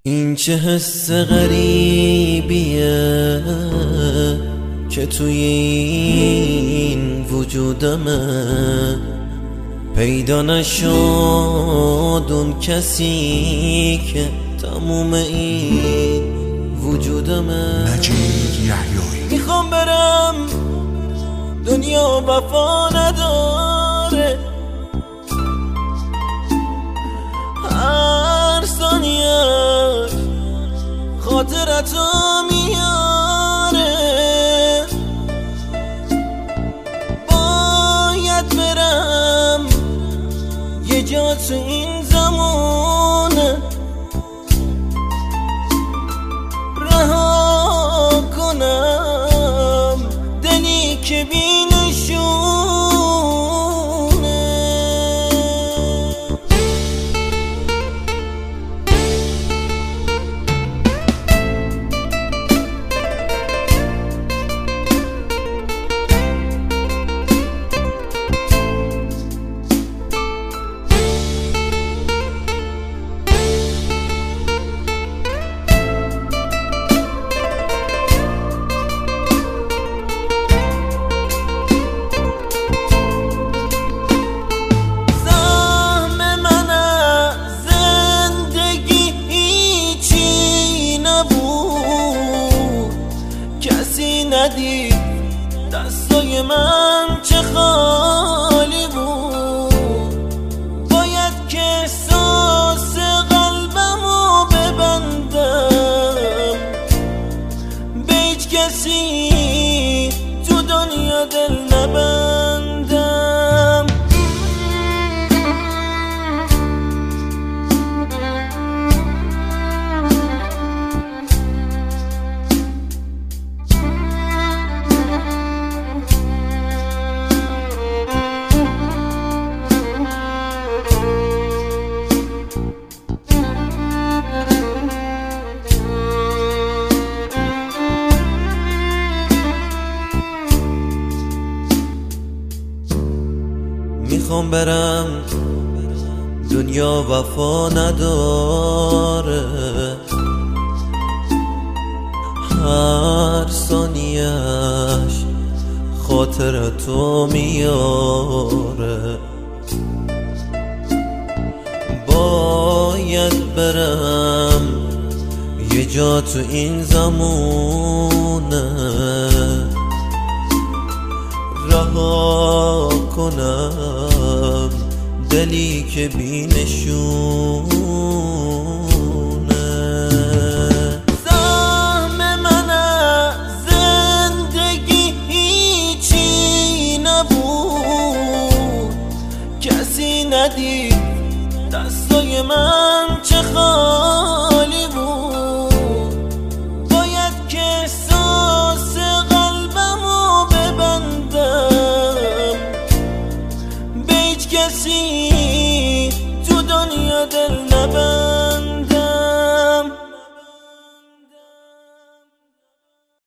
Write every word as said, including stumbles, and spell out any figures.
این چه حس غریبیه که توی این وجودمه، پیدا نشد اون کسی که تموم این وجودمه. مجید یحیایی. میخوام برم دنیا وفا نداره، هر ثانیه‌اش خاطرتو میاره. باید برم یه جا تو این زمانه، رها کنم دلی که بینشونه. ندید دستای من چه خالی بود، باید که احساس قلبمو ببندم، به هیچ کسی تو دنیا دل نبندم. میخوام برم دنیا وفا نداره، هر ثانیه‌اش خاطرتو میاره. باید برم یه جا تو این زمونه، رها کنم دلی که بینشونه. سهم من از زندگی هیچی نبود، کسی ندید دستای من چه خالی بود، باید که احساس قلبمو ببندم، به هیچ کسی تو دنیا دل نبندم.